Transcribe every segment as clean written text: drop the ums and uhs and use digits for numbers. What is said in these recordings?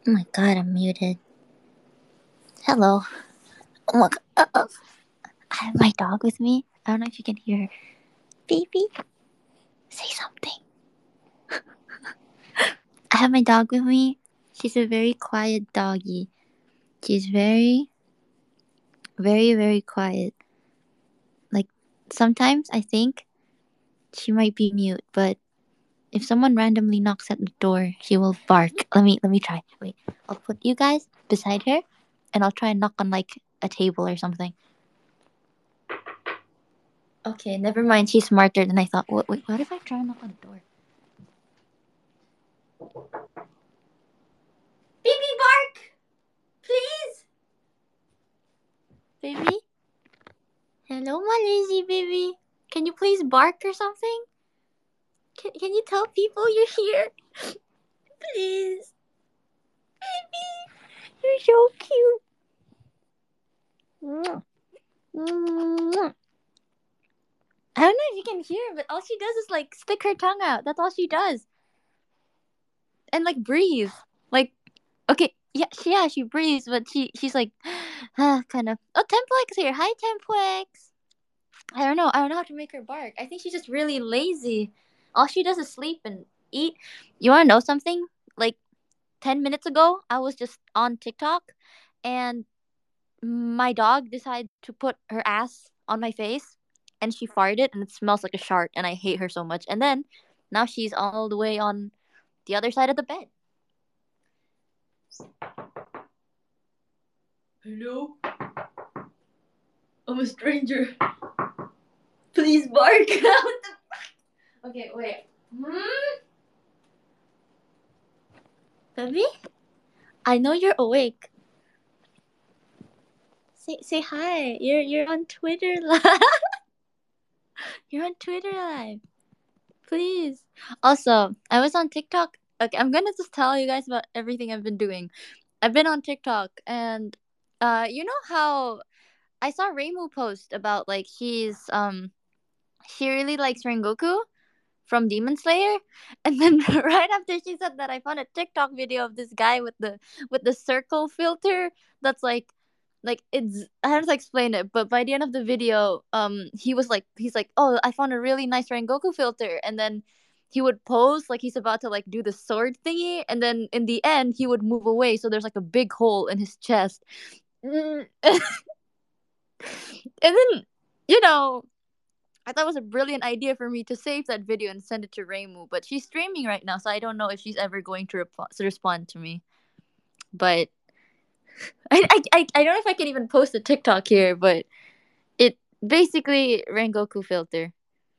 Oh my god, I'm muted. Hello. Oh my god. I have my dog with me. I don't know if you can hear her. Baby, say something. I have my dog with me. She's a very quiet doggy. She's very, very, very quiet. Like, sometimes I think she might be mute, but if someone randomly knocks at the door, she will bark. Let me try. Wait, I'll put you guys beside her, and I'll try and knock on like a table or something. Okay, never mind. She's smarter than I thought. Wait, what if I try and knock on the door? Baby, bark! Please! Baby? Hello, my lazy baby. Can you please bark or something? Can you tell people you're here? Please. Baby, you're so cute. Mwah. Mwah. I don't know if you can hear, but all she does is like stick her tongue out. That's all she does. And like breathe. Like, okay, yeah, she breathes, but she's like, kind of. Oh, Templex here. Hi, Templex. I don't know how to make her bark. I think she's just really lazy. All she does is sleep and eat. You want to know something? Like 10 minutes ago, I was just on TikTok and my dog decided to put her ass on my face and she farted and it smells like a shark and I hate her so much. And then now she's all the way on the other side of the bed. Hello? I'm a stranger. Please bark. Okay, wait. Baby? I know you're awake. Say hi. You're on Twitter live. You're on Twitter live. Please. Also, I was on TikTok. Okay, I'm gonna just tell you guys about everything I've been doing. I've been on TikTok and you know how I saw Reimu post about like she really likes Rengoku from Demon Slayer, and then right after she said that, I found a TikTok video of this guy with the circle filter that's like it's I have to explain it, but by the end of the video, he's like, oh, I found a really nice Rengoku filter, and then he would pose like he's about to like do the sword thingy, and then in the end he would move away, so there's like a big hole in his chest. And then you know I thought it was a brilliant idea for me to save that video and send it to Reimu, but she's streaming right now, so I don't know if she's ever going to respond to me. But I don't know if I can even post a TikTok here, but it basically Rengoku filter.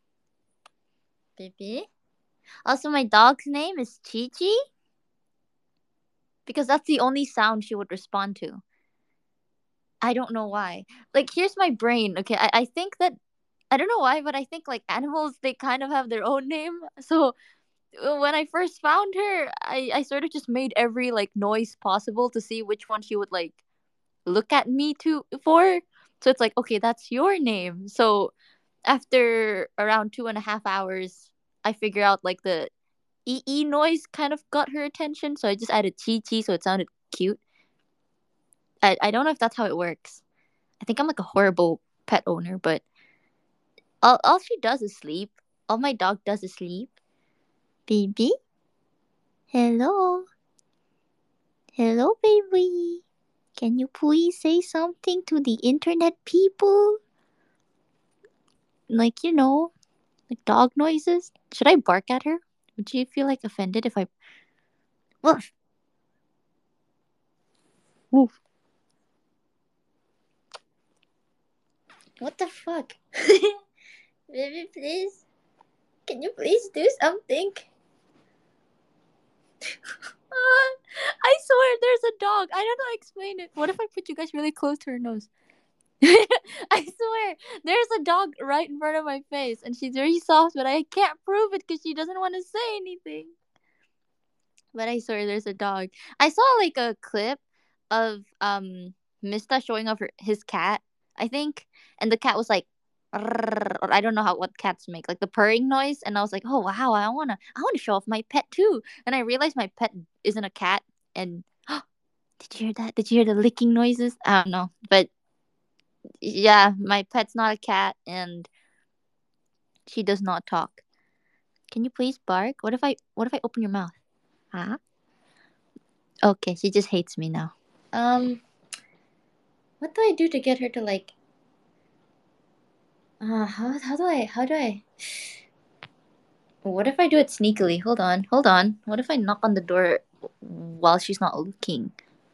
Baby. Also, my dog's name is Chi Chi because that's the only sound she would respond to. I don't know why. Like, here's my brain. Okay, I think that I don't know why, but I think like animals they kind of have their own name. So when I first found her, I sort of just made every like noise possible to see which one she would like look at me to for. So it's like, okay, that's your name. So after around 2.5 hours, I figure out like the ee noise kind of got her attention. So I just added chi chi so it sounded cute. I don't know if that's how it works. I think I'm like a horrible pet owner, but all she does is sleep. All my dog does is sleep. Baby? Hello? Hello, baby? Can you please say something to the internet people? Like, like dog noises? Should I bark at her? Would you feel like offended if I. Woof! Woof! What the fuck? Baby, please? Can you please do something? I swear there's a dog. I don't know how to explain it. What if I put you guys really close to her nose? I swear there's a dog right in front of my face and she's very soft, but I can't prove it because she doesn't want to say anything. But I swear there's a dog. I saw like a clip of Mista showing off his cat, I think, and the cat was like, or I don't know what cats make, like the purring noise, and I was like, oh wow, I wanna show off my pet too, and I realized my pet isn't a cat, and Did you hear that? Did you hear the licking noises? I don't know, but yeah, my pet's not a cat, and she does not talk. Can you please bark? What if I open your mouth? Huh? Okay, she just hates me now. What do I do to get her to like? How do I? What if I do it sneakily? Hold on. What if I knock on the door while she's not looking?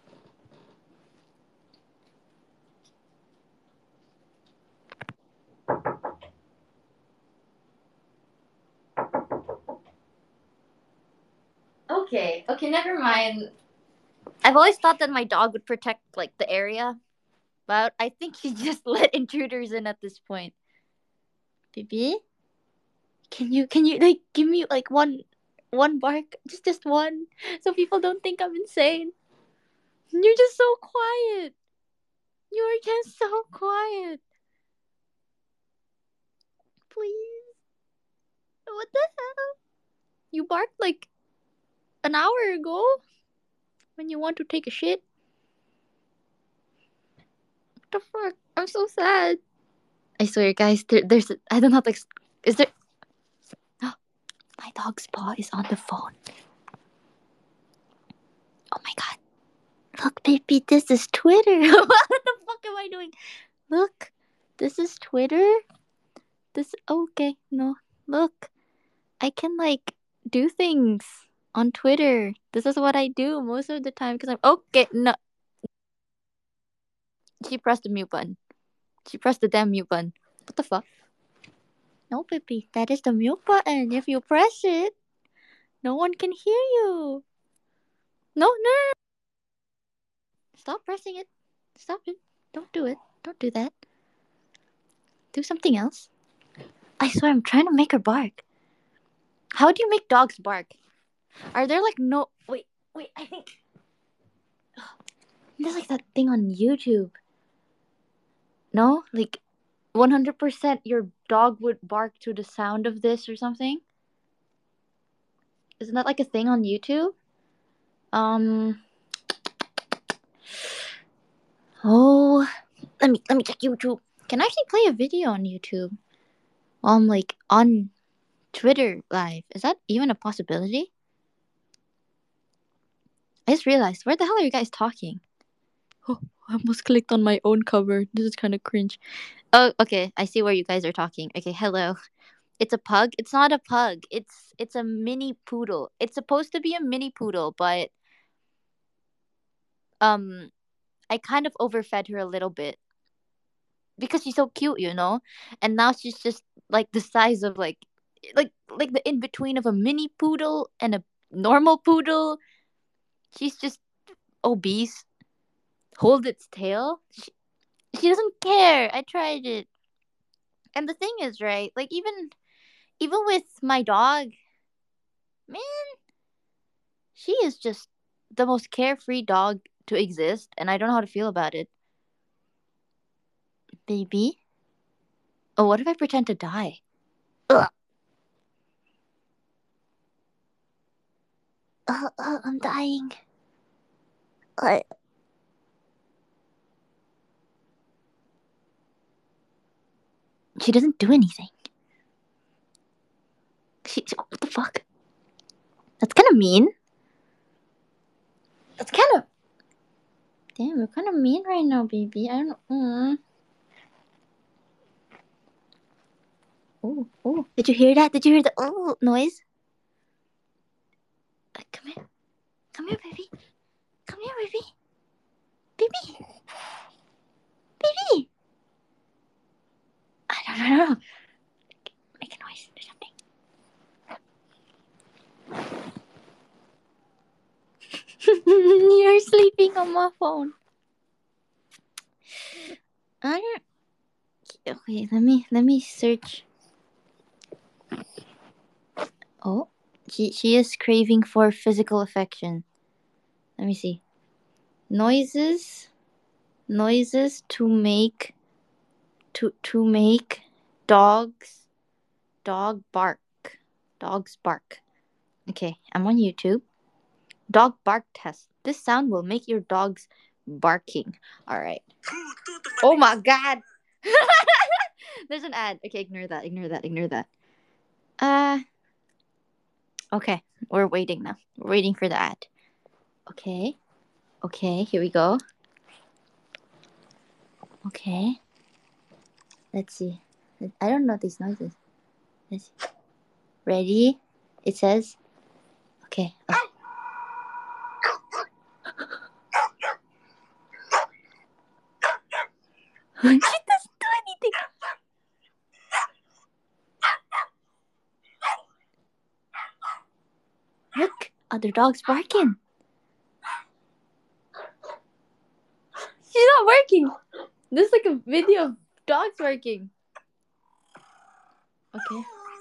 Okay, never mind. I've always thought that my dog would protect like the area, but I think she just let intruders in at this point. Baby, can you like give me like one bark, just one, so people don't think I'm insane. You're just so quiet. You're just so quiet. Please. What the hell? You barked like an hour ago when you want to take a shit. What the fuck? I'm so sad. I swear, guys. There's. I don't know. Like, is there? My dog's paw is on the phone. Oh my god. Look, baby. This is Twitter. What the fuck am I doing? Look. This is Twitter. This. Okay. No. Look. I can like do things on Twitter. This is what I do most of the time because I'm okay. No. She pressed the mute button. She pressed the damn mute button. What the fuck? No, baby, that is the mute button. If you press it, no one can hear you. No, no, no. Stop pressing it. Stop it. Don't do it. Don't do that. Do something else. I swear, I'm trying to make her bark. How do you make dogs bark? Are there like no. Wait, I think. There's like that thing on YouTube. No? Like 100% your dog would bark to the sound of this or something? Isn't that like a thing on YouTube? Um. Oh, let me check YouTube. Can I actually play a video on YouTube? Like on Twitter live. Is that even a possibility? I just realized, where the hell are you guys talking? Oh, I almost clicked on my own cover. This is kind of cringe. Oh, okay. I see where you guys are talking. Okay, hello. It's a pug. It's not a pug. It's a mini poodle. It's supposed to be a mini poodle, but um I kind of overfed her a little bit because she's so cute, you know? And now she's just like the size of like the in between of a mini poodle and a normal poodle. She's just obese. Hold its tail. She doesn't care. I tried it. And the thing is, right? Like even with my dog, man, she is just the most carefree dog to exist, and I don't know how to feel about it. Baby? Oh, what if I pretend to die? Ugh. I'm dying. Uh, She doesn't do anything. What the fuck? That's kind of mean. That's kind of. Damn, you're kind of mean right now, baby. I don't know. Oh. Did you hear that? Did you hear the oh noise? Come here. Come here, baby. Come here, baby. Baby. Baby. I don't know. Make a noise or something. You're sleeping on my phone. I don't. Okay, let me search. Oh, she is craving for physical affection. Let me see. Noises to make dogs dog bark. Dogs bark. Okay, I'm on YouTube. Dog bark test. This sound will make your dogs barking. All right. Oh my god. There's an ad. Okay, ignore that. Ignore that. Ignore that. Uh okay. We're waiting now. We're waiting for the ad. Okay. Okay, here we go. Okay. Let's see. I don't know these noises. Let's see. Ready? It says okay. Oh. She doesn't do anything. Look, other dogs barking. She's not working. This is like a video of dogs barking. Okay.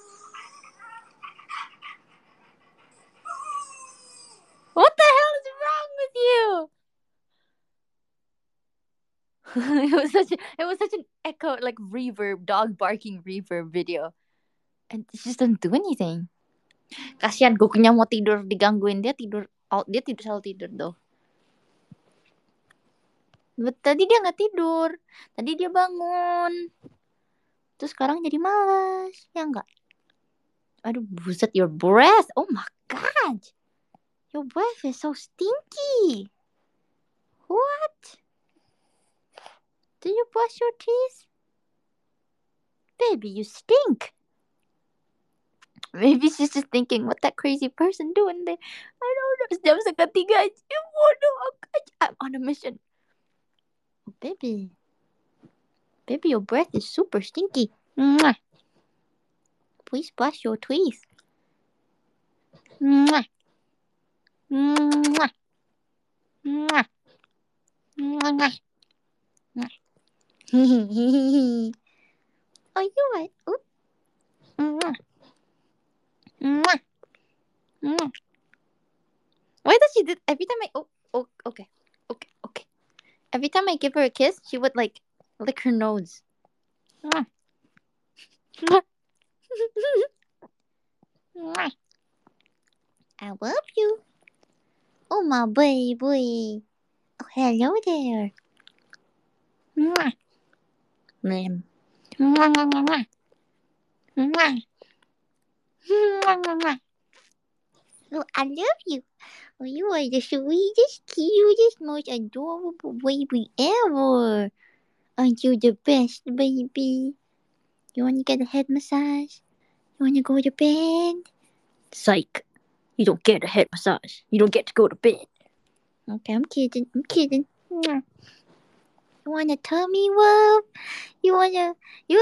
What the hell is wrong with you? It was such an echo, like reverb, dog barking reverb video. And it just doesn't do anything. Kasihan Gokunya mau tidur digangguin, dia selalu tidur tuh. But tadi dia nggak tidur. Tadi dia bangun. Terus sekarang jadi malas. Ya enggak? Aduh, buset, your breath. Oh my god. Your breath is so stinky. What? Do you brush your teeth? Baby, you stink. Maybe she's just thinking, what that crazy person doing there? I don't know. Jam seketiga aja. I'm on a mission. Oh, baby. Baby, your breath is super stinky. Mwah. Please brush your teeth. Mwah. Mwah. Mwah. Mwah. Oh, you right. Oop. Mwah. Mwah. Mwah. Why does she do every time okay. Okay. Every time I give her a kiss, she would like lick her nose. Mwah. Mwah. Mwah. I love you. Oh, my baby. Oh, hello there. Mwah. Mwah. Mwah, mwah, mwah. Mwah. Mwah, mwah, mwah. Oh, I love you. Oh, you are the sweetest, cutest, most adorable baby ever. Aren't you the best, baby? You want to get a head massage? You want to go to bed? Psych. You don't get a head massage. You don't get to go to bed. Okay, I'm kidding. Mwah. You want a tummy rub? You want a...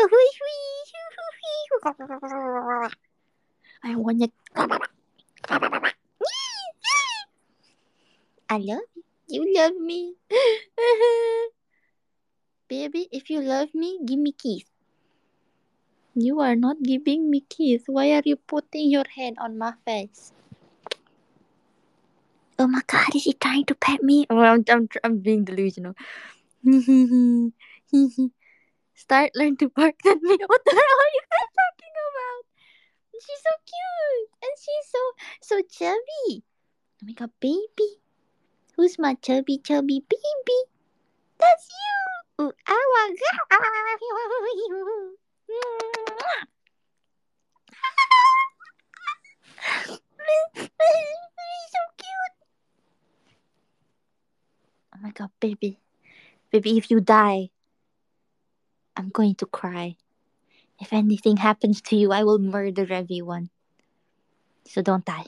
I want a... I love you. You love me. Baby, if you love me, give me kiss. You are not giving me kiss. Why are you putting your head on my face? Oh my god, is he trying to pet me? Oh, I'm being delusional. Learn to bark at me. What the hell are you guys talking about? She's so cute. And she's so chubby. Oh my god, baby. Who's my chubby baby? That's you. Ooh, oh my god. He's so cute. Oh my god, baby. Baby, if you die, I'm going to cry. If anything happens to you, I will murder everyone. So don't die.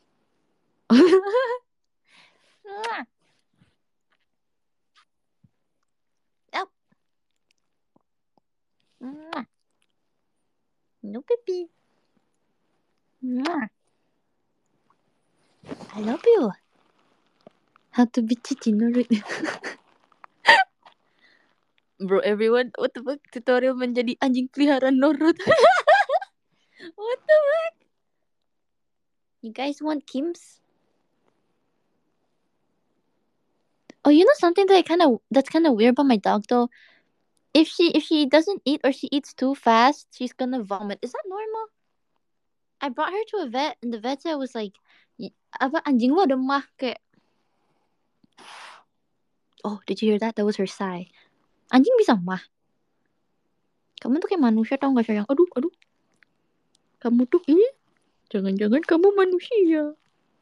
Oh. No, baby. I love you. How to be chichi nurut. Bro, everyone, what the fuck? Tutorial menjadi anjing peliharaan Norut. What the fuck? You guys want Kim's? Oh, you know something that's kind of weird about my dog though. If she doesn't eat or she eats too fast, she's gonna vomit. Is that normal? I brought her to a vet, and the vet said was like, apa anjing lo ada mah kayak. Oh, did you hear that? That was her sigh. Anjing bisa mah. Kamu tuh kayak manusia tau gak sayang? Aduh, aduh. Kamu tuh ini. Jangan-jangan kamu manusia.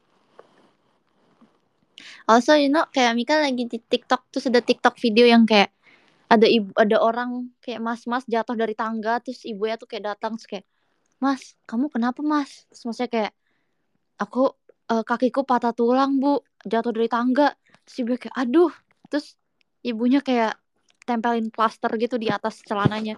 Also, kayak Mika lagi di TikTok, terus ada TikTok video yang kayak ada orang kayak mas-mas jatuh dari tangga, terus ibunya tuh kayak datang terus kayak, "Mas, kamu kenapa, Mas?" Terus masnya kayak, "Aku kakiku patah tulang, Bu, jatuh dari tangga." Terus ibunya kayak, "Aduh." Terus ibunya kayak tempelin plaster gitu di atas celananya.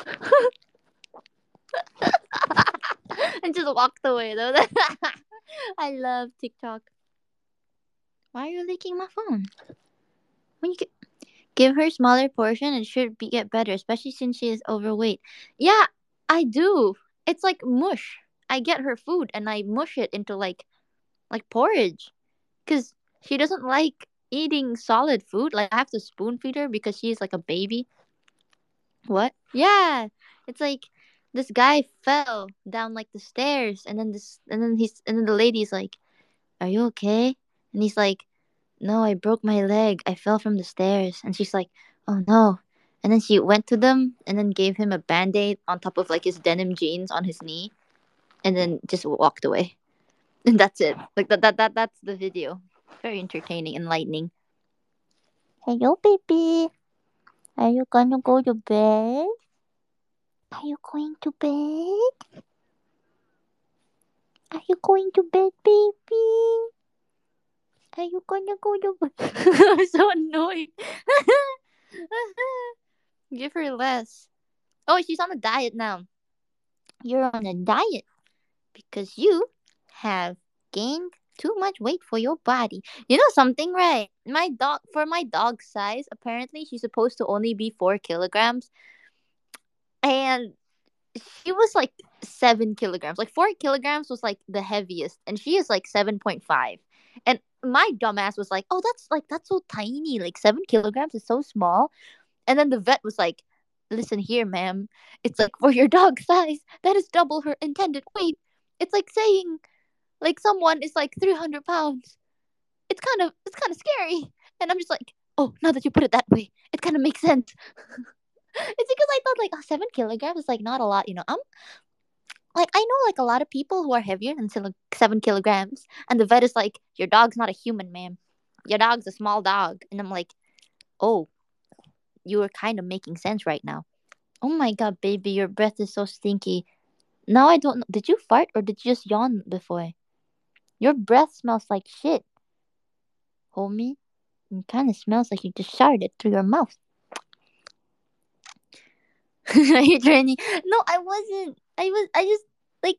And just walked away. I love TikTok. Why are you licking my phone? When you give her smaller portion, it should get better, especially since she is overweight. Yeah, I do. It's like mush. I get her food and I mush it into like porridge, because she doesn't like eating solid food. Like I have to spoon feed her because she's like a baby. What? Yeah, it's like this guy fell down like the stairs, and then the lady's like, "Are you okay?" And he's like, "No, I broke my leg. I fell from the stairs." And she's like, "Oh no." And then she went to them and then gave him a band-aid on top of like his denim jeans on his knee, and then just walked away. And that's it. Like that's the video. Very entertaining, enlightening. Hello, baby. Are you gonna go to bed? Are you going to bed? Are you going to bed, baby? Are you gonna go to bed? I'm so annoying. Give her less. Oh, she's on a diet now. You're on a diet because you have gained too much weight for your body. You know something, right? For my dog size, apparently she's supposed to only be 4 kilograms, and she was like 7 kilograms. Like 4 kilograms was like the heaviest, and she is like 7.5. And my dumbass was like, "Oh, that's so tiny. Like 7 kilograms is so small." And then the vet was like, "Listen here, ma'am. It's like for your dog size, that is double her intended weight. It's like saying like someone is like 300 pounds. It's kind of scary." And I'm just like, "Oh, now that you put it that way, it kind of makes sense." It's because I thought like, oh, 7 kilograms is like not a lot. I'm like, I know like a lot of people who are heavier than 7 kilograms, and the vet is like, "Your dog's not a human, ma'am. Your dog's a small dog." And I'm like, "Oh, you are kind of making sense right now." Oh my god, baby, your breath is so stinky. Now I don't know. Did you fart or did you just yawn before? Your breath smells like shit, homie. It kind of smells like you just sharted through your mouth. Are you training? No, I wasn't. I just like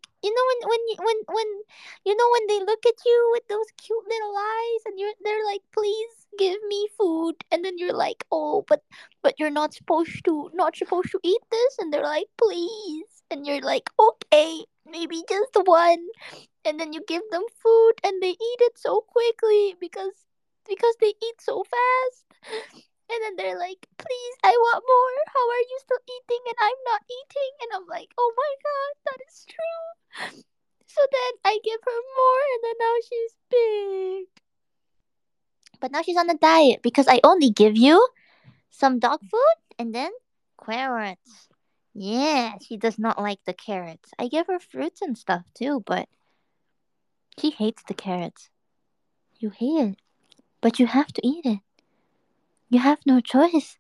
when they look at you with those cute little eyes and they're like, "Please give me food," and then you're like, "Oh, but you're not supposed to eat this," and they're like, "Please," and you're like, "Okay, maybe just one," and then you give them food and they eat it so quickly because they eat so fast. And then they're like, "Please, I want more. How are you still eating and I'm not eating?" And I'm like, "Oh my god, that is true." So then I give her more, and then now she's big. But now she's on a diet because I only give you some dog food and then carrots. Yeah, she does not like the carrots. I give her fruits and stuff too, but she hates the carrots. You hate it, but you have to eat it. You have no choice.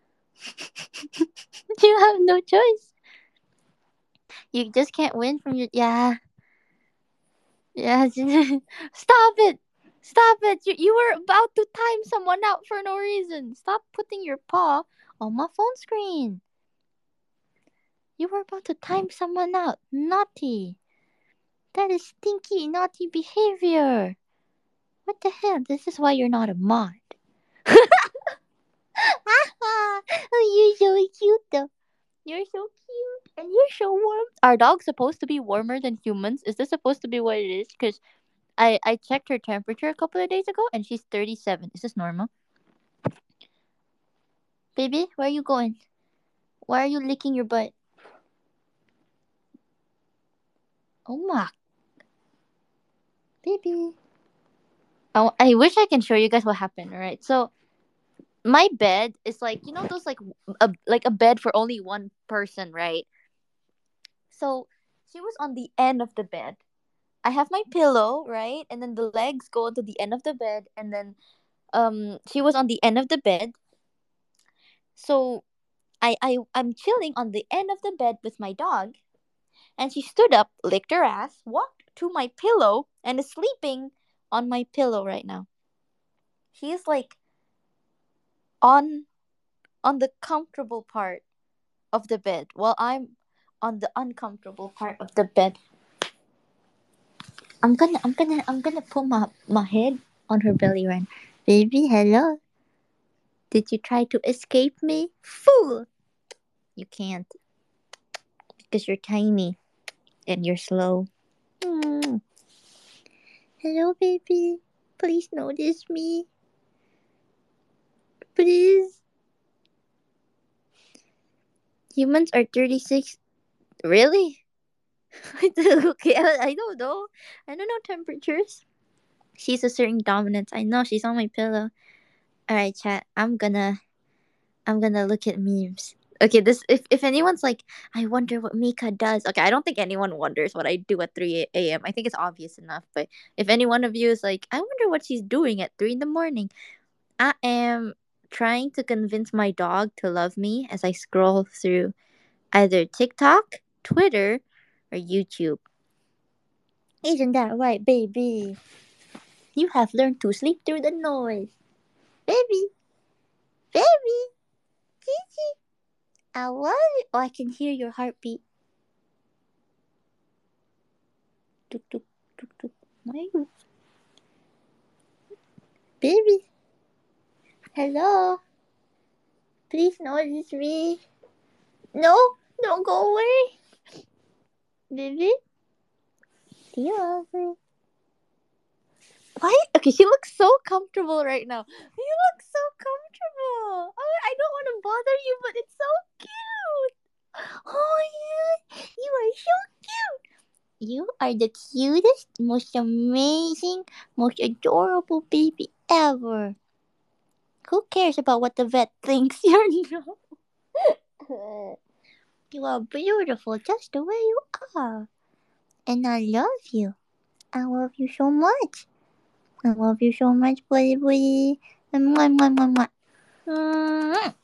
You have no choice. You just can't win from your yeah. Stop it! Stop it! You were about to time someone out for no reason. Stop putting your paw on my phone screen. You were about to time someone out. Naughty. That is stinky, naughty behavior. What the hell? This is why you're not a mod. Oh, you're so cute though. You're so cute and you're so warm. Are dogs supposed to be warmer than humans? Is this supposed to be what it is? Because I checked her temperature a couple of days ago and she's 37. Is this normal? Baby, where are you going? Why are you licking your butt? Oh my Baby. Oh, I wish I can show you guys what happened. All right. So my bed is like, those like a bed for only one person, right? So she was on the end of the bed. I have my pillow, right? And then the legs go to the end of the bed, and then she was on the end of the bed. So I'm chilling on the end of the bed with my dog, and she stood up, licked her ass, walked to my pillow, and is sleeping on my pillow right now. She is like on on the comfortable part of the bed while I'm on the uncomfortable part of the bed. I'm gonna put my head on her belly right now. Baby, hello. Did you try to escape me? Fool! You can't because you're tiny and you're slow. Mm. Hello, baby. Please notice me. Please. Humans are 36. Really? Okay, I don't know. I don't know temperatures. She's a certain dominance. I know she's on my pillow. Alright, chat. I'm gonna look at memes. Okay, this if anyone's like, I wonder what Mika does. Okay, I don't think anyone wonders what I do at 3 a.m. I think it's obvious enough. But if any one of you is like, I wonder what she's doing at 3 in the morning, I am trying to convince my dog to love me as I scroll through either TikTok, Twitter, or YouTube. Isn't that right, baby? You have learned to sleep through the noise. Baby, baby, Gigi. I love it. Oh, I can hear your heartbeat. Tuk tuk tuk tuk. My baby. Hello. Please notice me. No, don't go away. Baby. Do you love me? Why? Okay, she looks so comfortable right now. You look so comfortable. Oh, I don't want to bother you, but it's so cute. Oh, yeah. You are so cute. You are the cutest, most amazing, most adorable baby ever. Who cares about what the vet thinks? You're no. You are beautiful just the way you are. And I love you. I love you so much. I love you so much, buddy, buddy. Mwah, mwah, mwah, mwah. Mm.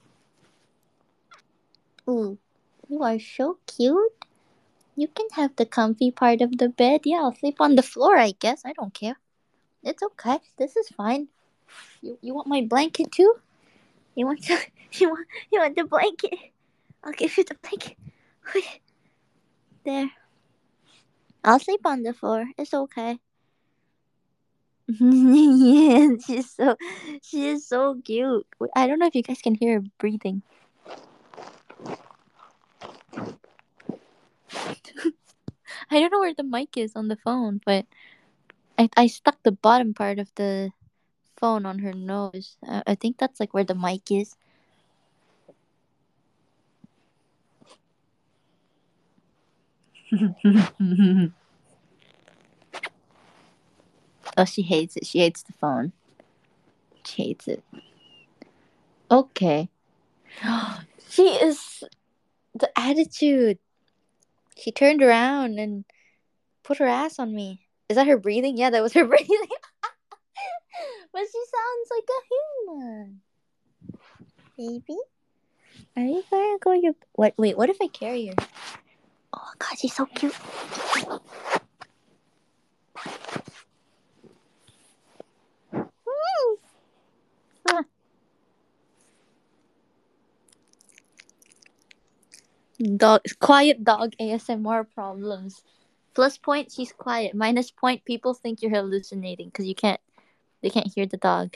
Ooh, you are so cute. You can have the comfy part of the bed. Yeah, I'll sleep on the floor, I guess. I don't care. It's okay. This is fine. You want my blanket too? You want the, you want the blanket? I'll give you the blanket. There. I'll sleep on the floor. It's okay. Yeah, she is so cute. I don't know if you guys can hear her breathing. I don't know where the mic is on the phone, but I stuck the bottom part of the phone on her nose. I think that's like where the mic is. Oh, she hates it. She hates the phone. She hates it. Okay. She is the attitude. She turned around and put her ass on me. Is that her breathing? Yeah, that was her breathing. But she sounds like a human. Baby, are you gonna go your what? Wait, what if I carry her? Oh God, she's so cute. Dog, quiet dog ASMR problems. Plus point, she's quiet. Minus point, people think you're hallucinating because they can't hear the dog.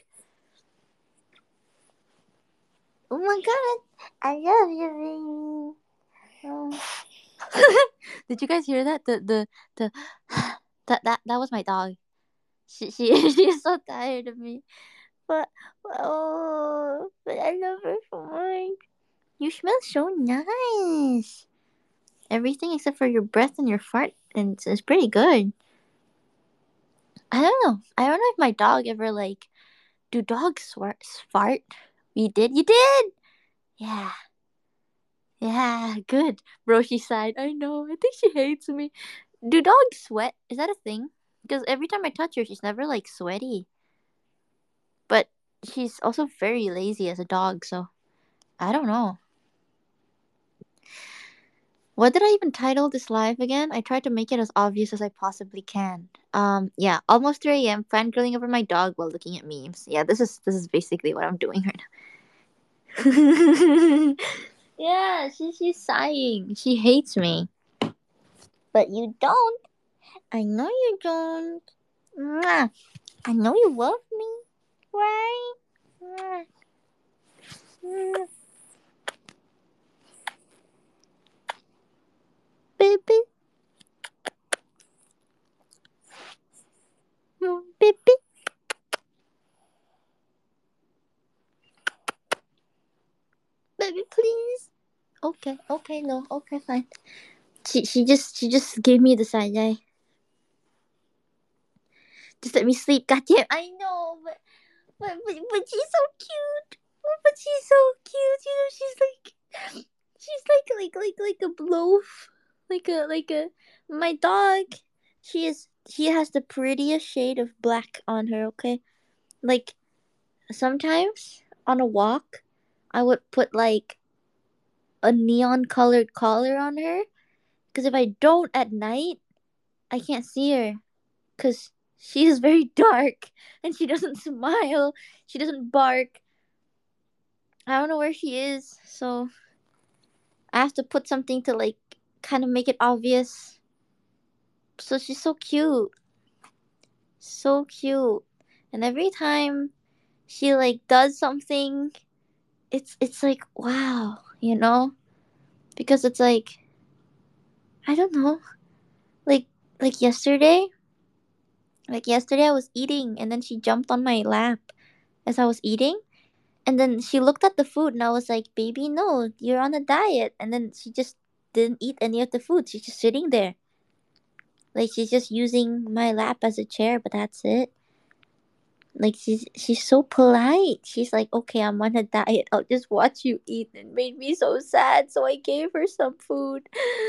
Oh my God, I love you, baby. Oh. Did you guys hear that? The that was my dog. She is so tired of me. But but I love her so much. You smell so nice. Everything except for your breath and your fart, and it's pretty good. I don't know. I don't know if my dog ever like. Do dogs fart? You did. You did. Yeah. Yeah. Good. Roshi sighed. I know. I think she hates me. Do dogs sweat? Is that a thing? Because every time I touch her, she's never like sweaty. But she's also very lazy as a dog, so I don't know. What did I even title this live again? I tried to make it as obvious as I possibly can. Yeah, almost 3 a.m. fangirling over my dog while looking at memes. Yeah, this is basically what I'm doing right now. Yeah, she's sighing. She hates me. But you don't. I know you don't. Mwah. I know you love me, right? Mwah. Mwah. Baby, baby, baby, please. Okay, okay, no, okay, fine. She just gave me the side eye. Just let me sleep. Goddamn, I know, but she's so cute. But she's so cute. You know, she's like a loaf, like a my dog. She has the prettiest shade of black on her. Okay, like sometimes on a walk, I would put like a neon colored collar on her. Because if I don't at night, I can't see her. Because she is very dark and she doesn't smile. She doesn't bark. I don't know where she is. So I have to put something to like kind of make it obvious. So she's so cute. So cute. And every time she like does something, it's like wow, you know? Because it's like I don't know. Like like yesterday, I was eating and then she jumped on my lap as I was eating. And then she looked at the food and I was like, baby, no, you're on a diet. And then she just didn't eat any of the food. She's just sitting there. Like she's just using my lap as a chair, but that's it. Like she's so polite. She's like, okay, I'm on a diet. I'll just watch you eat. It made me so sad, so I gave her some food.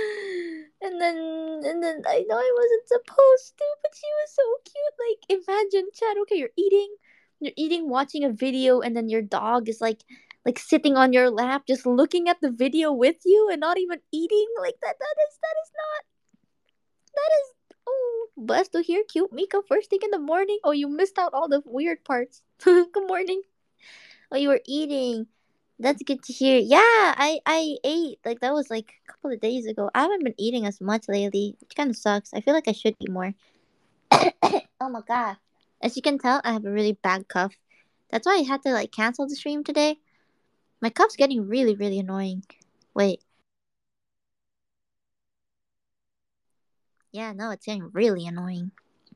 And then I know I wasn't supposed to, but she was so cute. Like imagine, Chad. Okay, you're eating, watching a video, and then your dog is like sitting on your lap, just looking at the video with you, and not even eating. Like that is not that is oh blessed to hear cute Mika first thing in the morning. Oh, you missed out all the weird parts. Good morning. Oh, you were eating. That's good to hear. Yeah, I ate like that was like a couple of days ago. I haven't been eating as much lately, which kind of sucks. I feel like I should eat more. Oh my god. As you can tell, I have a really bad cough. That's why I had to like cancel the stream today. My cough's getting really really annoying. Wait. Yeah, no, it's getting really annoying.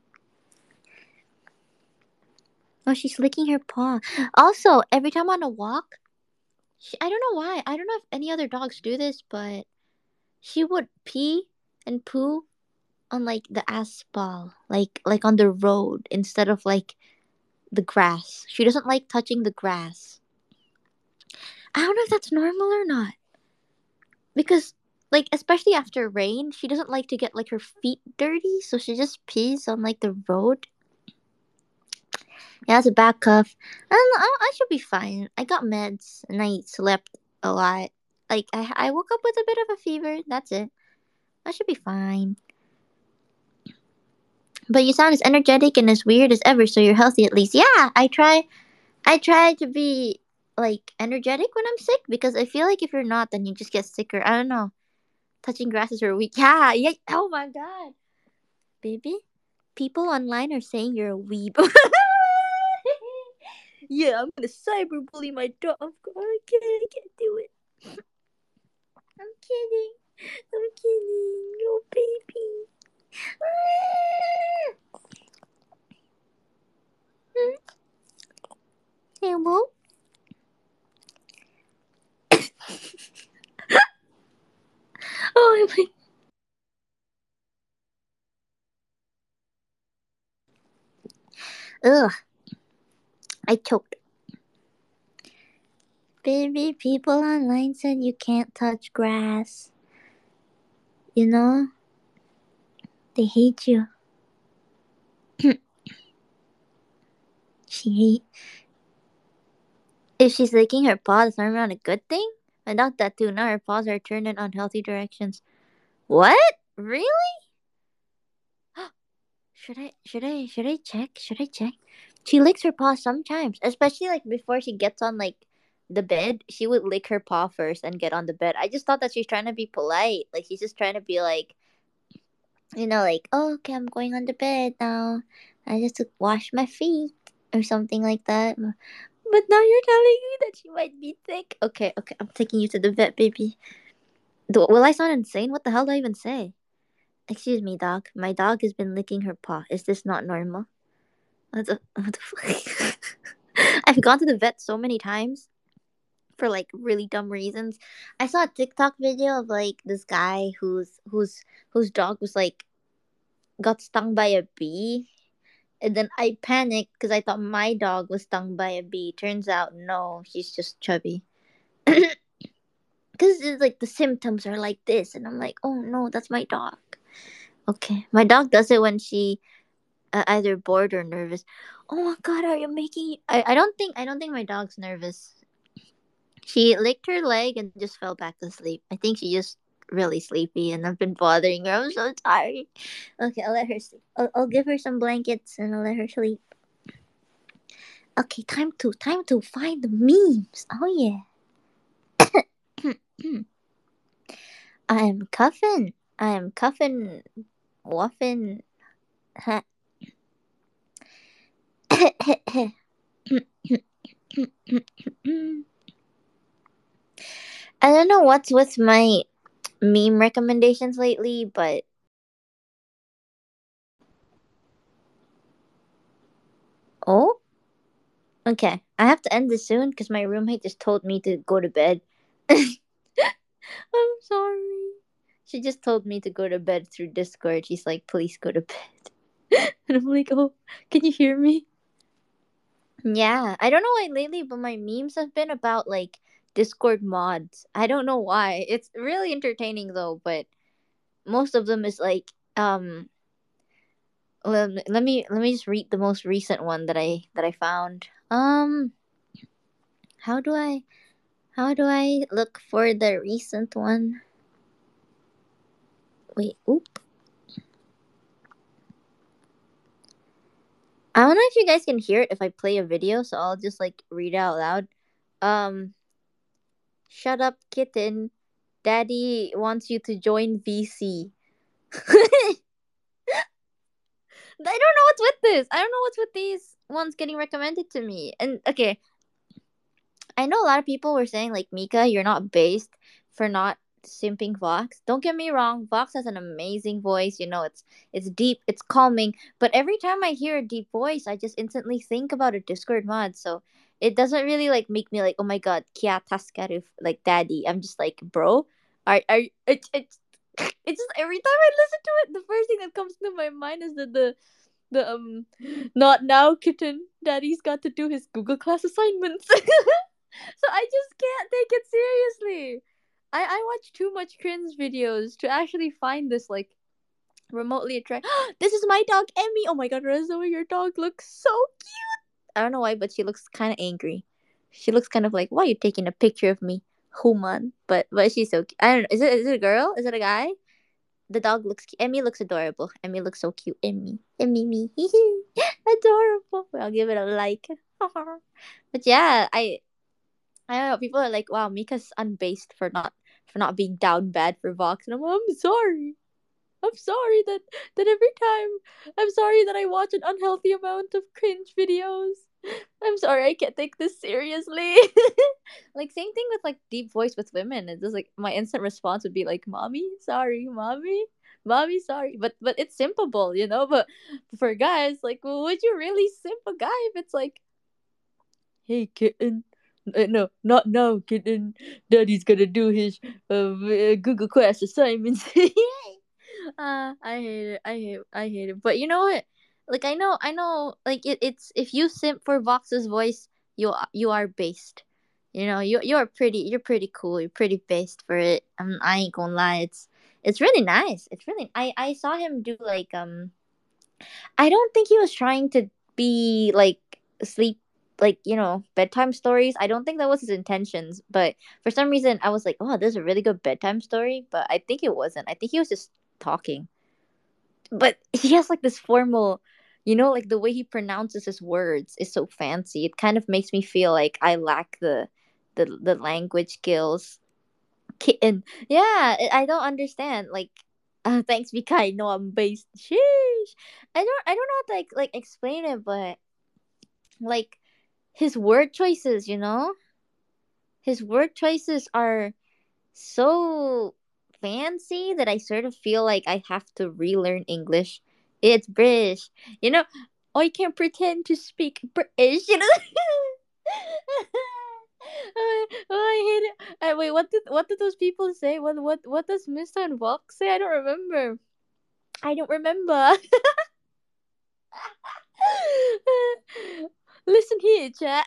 Oh, she's licking her paw. Also, every time on a walk, I don't know why. I don't know if any other dogs do this, but she would pee and poo on like the asphalt, like on the road instead of like the grass. She doesn't like touching the grass. I don't know if that's normal or not because like especially after rain, she doesn't like to get like her feet dirty, so she just pees on like the road. Yeah, it's a bad cough. I should be fine. I got meds and I slept a lot. Like I woke up with a bit of a fever. That's it. I should be fine. But you sound as energetic and as weird as ever, so you're healthy at least. Yeah, I try to be like energetic when I'm sick because I feel like if you're not, then you just get sicker. I don't know. Touching grasses are weak. Yeah, yeah. Oh my god, baby. People online are saying you're a weeb. Yeah, I'm gonna cyberbully my dog. I can't do it. I'm kidding. I'm kidding. Oh, baby. Hello? Oh, my. Ugh, I choked. Baby, people online said you can't touch grass. You know? They hate you. She hate. If she's licking her paw, it's not a good thing? I doubt that too. Now her paws are turned in unhealthy directions. What? Really? Should I check? Should I check? She licks her paw sometimes, especially like before she gets on like the bed. She would lick her paw first and get on the bed. I just thought that she's trying to be polite. Like she's just trying to be like, like, oh, okay, I'm going on the bed now. I just wash my feet or something like that. But now you're telling me that she might be sick. Okay, okay, I'm taking you to the vet, baby. Will I sound insane? What the hell do I even say? Excuse me, dog. My dog has been licking her paw. Is this not normal? What the fuck? I've gone to the vet so many times for like really dumb reasons. I saw a TikTok video of like this guy whose dog was like got stung by a bee, and then I panicked because I thought my dog was stung by a bee. Turns out no, she's just chubby. Because it's like the symptoms are like this, and I'm like, oh no, that's my dog. Okay, my dog does it when she either bored or nervous. Oh my god, are you making? I don't think my dog's nervous. She licked her leg and just fell back to sleep. I think she just really sleepy, and I've been bothering her. I'm so tired. Okay, I'll let her sleep. I'll give her some blankets and I'll let her sleep. Okay, time to find the memes. Oh yeah. I am cuffing. I am cuffing. Waffin. I don't know what's with my meme recommendations lately, but oh, okay. I have to end this soon because my roommate just told me to go to bed. I'm sorry. She just told me to go to bed through Discord. She's like, please go to bed. And I'm like, oh, can you hear me? Yeah, I don't know why lately, but my memes have been about like Discord mods. I don't know why. It's really entertaining though, but most of them is like let me just read the most recent one that I found. How do I look for the recent one? Wait, oop. I don't know if you guys can hear it if I play a video, so I'll just like read it out loud. Um, Shut up, kitten. Daddy wants you to join VC. I don't know what's with this. I don't know what's with these ones getting recommended to me. And okay, I know a lot of people were saying like Mika, you're not based for not simping Vox. Don't get me wrong, Vox has an amazing voice. It's deep, it's calming. But every time I hear a deep voice, I just instantly think about a Discord mod. So it doesn't really like make me like, oh my god, Kia Taskaru like daddy. I'm just like, bro, are it's just every time I listen to it, the first thing that comes to my mind is the not now kitten. Daddy's got to do his Google class assignments. So I just can't take it seriously. I watch too much cringe videos to actually find this like remotely attractive. This is my dog Emmy. Oh my god, Rezo, your dog looks so cute. I don't know why, but she looks kind of angry. She looks kind of like, why are you taking a picture of me, human? But she's so cute. I don't know. Is it a girl? Is it a guy? The dog looks cute. Emmy looks adorable. Emmy looks so cute. Emmy me. Adorable. Well, I'll give it a like. But yeah, I don't know. People are like, "Wow, Mika's unbased for not being down bad for Vox," and I'm sorry. I'm sorry that every time I'm sorry that I watch an unhealthy amount of cringe videos. I'm sorry I can't take this seriously. Like same thing with like deep voice with women. It's just like my instant response would be like, "Mommy, sorry, mommy, sorry." But it's simpable, you know. But for guys, like, well, would you really simp a guy if it's like, "Hey, kitten." No, not now, kitten. Daddy's gonna do his Google Class assignments. I hate it. I hate it. But you know what? Like I know like it's if you simp for Vox's voice, you are based. You know, you're pretty cool. You're pretty based for it. I ain't gonna lie, it's really nice. It's really I saw him do like I don't think he was trying to be like sleep like, you know, bedtime stories. I don't think that was his intentions, but for some reason I was like, "Oh, this is a really good bedtime story," but I think it wasn't. I think he was just talking. But he has like this formal, you know, like the way he pronounces his words is so fancy. It kind of makes me feel like I lack the language skills. And yeah, I don't understand. Like, thanks, Mikai. No, I'm based. Sheesh. I don't know how to like explain it, but like his word choices, you know, his word choices are so fancy that I sort of feel like I have to relearn English. It's British. You know, I can't pretend to speak British, you know? I hate it. Wait, what did those people say? What does Mr. and Vox say? I don't remember. I don't remember. Listen here, chat.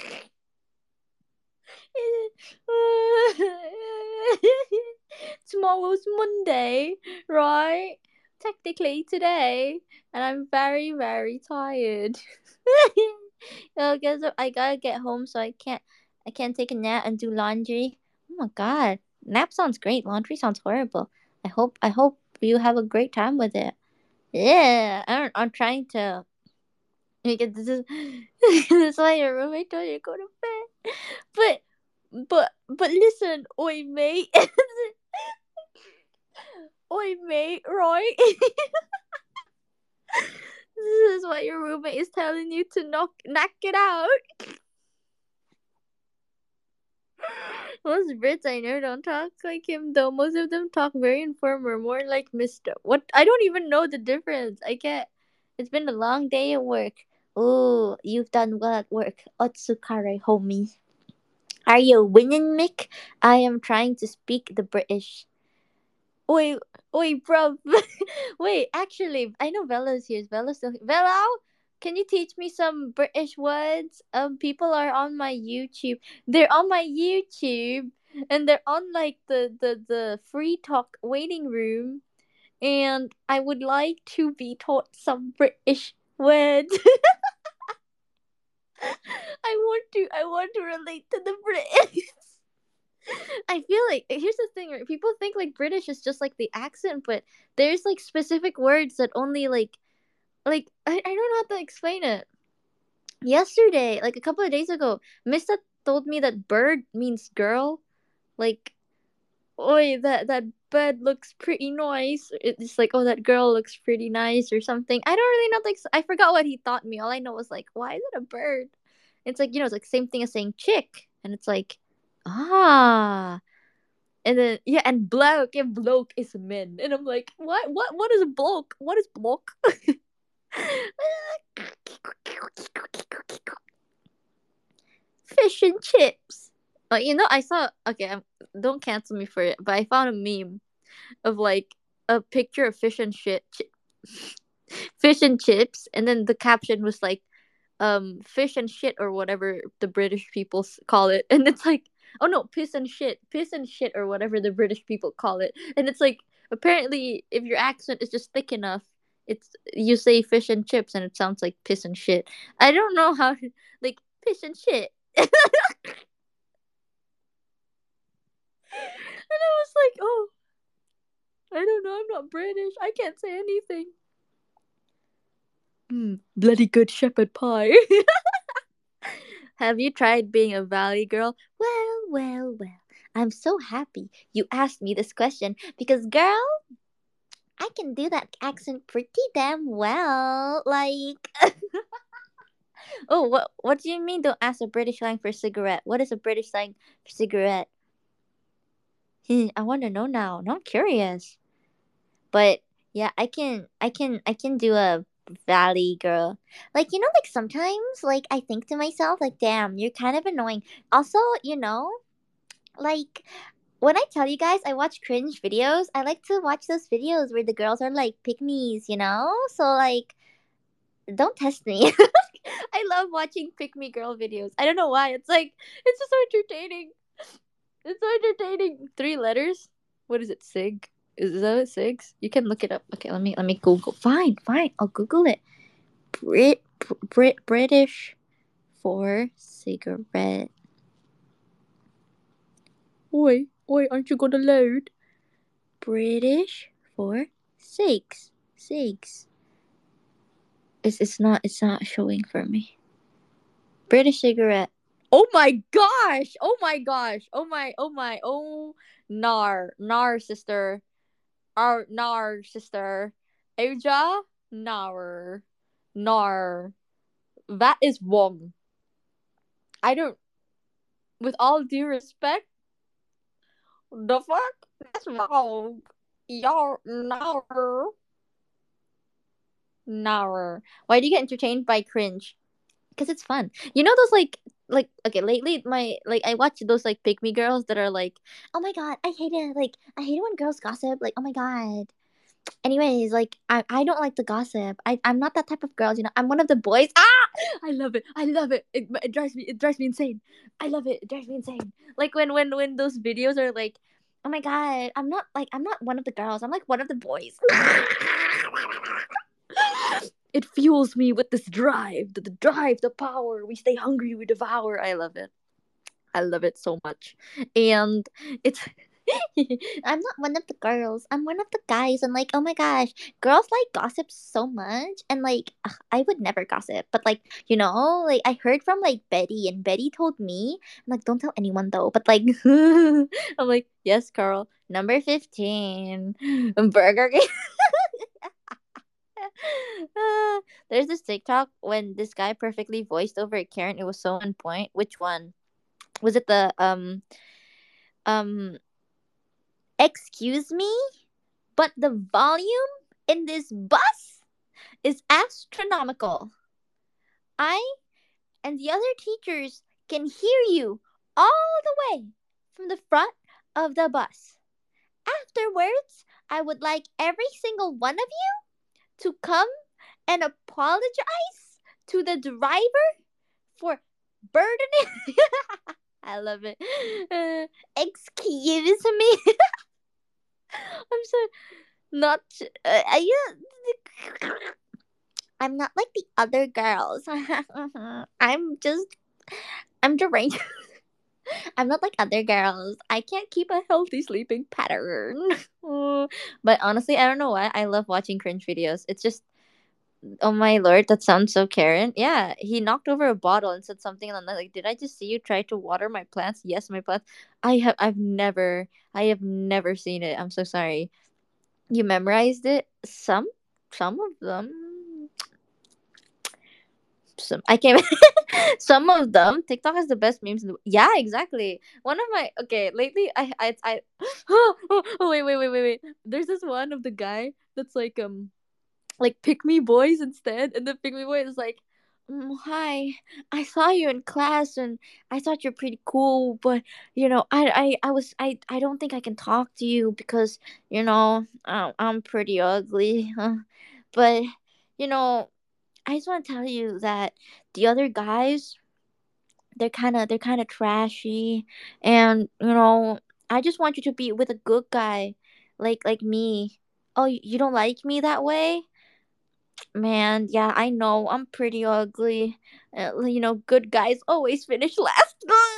Tomorrow's Monday, right? Technically today, and I'm very, very tired. Guess I gotta get home, so I can't take a nap and do laundry. Oh my god, nap sounds great. Laundry sounds horrible. I hope you have a great time with it. Yeah, I'm trying to. Because this is this is why your roommate told you to go to bed. But listen, oi mate, oi mate, right? This is what your roommate is telling you to knock it out. Most Brits I know don't talk like him though. Most of them talk very informal, more like Mister. What? I don't even know the difference. I can't. It's been a long day at work. Oh, you've done well at work, Otsukare, homie. Are you winning, Mick? I am trying to speak the British. Wait, wait, bro. Wait, actually, I know Bella's here. Is Bella still here? Bella, can you teach me some British words? People are on my YouTube. They're on my YouTube, and they're on like the free talk waiting room. And I would like to be taught some British words. I want to relate to the British. I feel like here's the thing, right? People think like British is just like the accent, but there's like specific words that only I don't know how to explain it. Yesterday, like a couple of days ago, Mista told me that bird means girl. Like, oi, that bird looks pretty nice. It's like, oh, that girl looks pretty nice or something. I don't really know. Like, I forgot what he taught me. All I know was like, why is it a bird? It's like, you know, it's like same thing as saying chick, and it's like, ah. And then yeah, and bloke, yeah, bloke is men. And I'm like, what is a bloke? What is bloke? Fish and chips. You know, I saw okay, don't cancel me for it, but I found a meme of like a picture of fish and fish and chips, and then the caption was like fish and shit or whatever the British people call it, and it's like, oh no, piss and shit or whatever the British people call it, and it's like apparently if your accent is just thick enough, it's you say fish and chips and it sounds like piss and shit. I don't know how to, like fish and shit. And I was like, oh, I don't know, I'm not British, I can't say anything. Bloody good shepherd pie. Have you tried being a valley girl? Well, well, well. I'm so happy you asked me this question because, girl, I can do that accent pretty damn well. Like, oh, what do you mean? Don't ask a British slang for cigarette. What is a British slang for cigarette? I want to know now. Now I'm curious. But yeah, I can do a valley girl. Like, you know, like sometimes, like I think to myself, like, damn, you're kind of annoying. Also, you know, like when I tell you guys I watch cringe videos, I like to watch those videos where the girls are like pick me's, you know? So like Don't test me. I love watching pick me girl videos. I don't know why. It's just so entertaining. It's so entertaining. Three letters. What is it? Sig. Is that it? Sigs? You can look it up. Okay, let me Google. Fine, fine. I'll Google it. British for cigarette. Oi, aren't you gonna load? British for cigs. It's not showing for me. British cigarette. Oh my gosh! Oh my gosh! Oh nar sister. Our nar sister. Aja nar. That is wrong. I don't. With all due respect, the fuck? That's wrong. Y'all nar. Why do you get entertained by cringe? Because it's fun. You know those like okay, lately my like I watch those like pick me girls that are like, oh my god, I hate it. Like I hate it when girls gossip. Like oh my god. Anyways, like I don't like the gossip. I'm not that type of girl. You know, I'm one of the boys. Ah, I love it. I love it. It drives me insane. I love it. It drives me insane. Like when those videos are like, oh my god, I'm not one of the girls. I'm like one of the boys. It fuels me with this drive, the drive, the power. We stay hungry, we devour. I love it. I love it so much. And it's I'm not one of the girls. I'm one of the guys. And like, oh my gosh, girls like gossip so much. And like, ugh, I would never gossip. But like, like I heard from like Betty, and Betty told me, I'm like, don't tell anyone though. But like, I'm like, yes, Carl, number 15, Burger King. There's this TikTok when this guy perfectly voiced over a Karen. It was so on point. Which one was it? The um excuse me, but the volume in this bus is astronomical. I and the other teachers can hear you all the way from the front of the bus. Afterwards, I would like every single one of you to come and apologize to the driver for burdening. I love it. Excuse me. I'm so not. I'm not like the other girls. I'm deranged. I'm not like other girls. I can't keep a healthy sleeping pattern. But honestly, I don't know why. I love watching cringe videos. It's just, oh my lord, that sounds so Karen. Yeah, he knocked over a bottle and said something on that. Like, did I just see you try to water my plants? Yes, my plants. I have never seen it. I'm so sorry. You memorized it? Some of them. I can't. Some of them. TikTok has the best memes. Yeah, exactly. One of my okay. Lately, I oh wait. There's this one of the guy that's like pick me boys instead, and the pick me boy is like, hi, I saw you in class and I thought you're pretty cool, but I don't think I can talk to you because I'm pretty ugly. But you know I just want to tell you that the other guys, they're kind of trashy, and I just want you to be with a good guy, like me. Oh, you don't like me that way? Man, yeah, I know I'm pretty ugly. Good guys always finish last.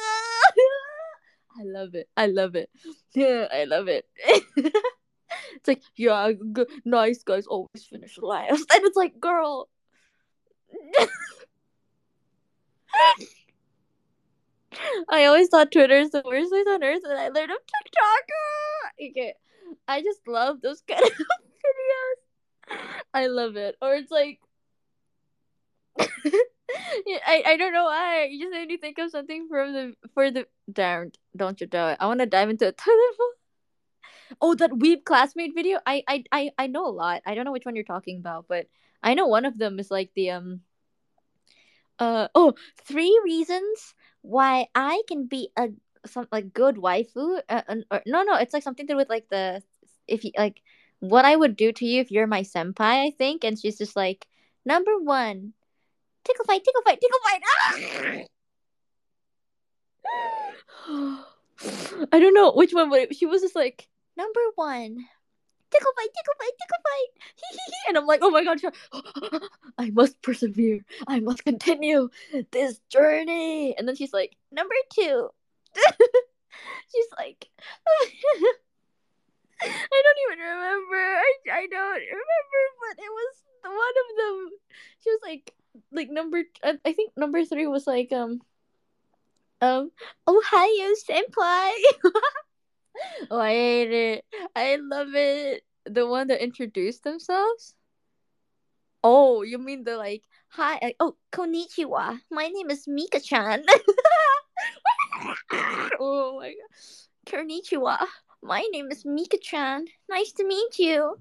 I love it. I love it. Yeah, I love it. It's like, yeah, nice guys always finish last. And it's like, girl. I always thought Twitter is the worst place on earth, and I learned of TikTok. Okay. I just love those kind of videos. I love it. Or it's like, yeah, I don't know why. You just made me think of something from the for the damn. Don't you do it. I want to dive into a toilet bowl. Oh, that weeb classmate video. I know a lot. I don't know which one you're talking about, but I know one of them is like the oh, three reasons why I can be a some like good waifu. No, it's like something to do with like the if you like what I would do to you if you're my senpai. I think, and she's just like Number one, tickle fight, tickle fight, tickle fight. Ah! I don't know which one, but she was just like, number one, tickle fight, tickle fight, tickle fight. And I'm like, oh my god, I must persevere. I must continue this journey. And then she's like, number two. She's like, I don't even remember. I don't remember, but it was one of them. She was like number. I think number three was like Ohio senpai. Oh, I hate it. I love it. The one that introduced themselves. Oh, you mean the like hi? Oh, konnichiwa. My name is Mika-chan. Oh my god. Konnichiwa. My name is Mika-chan. Nice to meet you.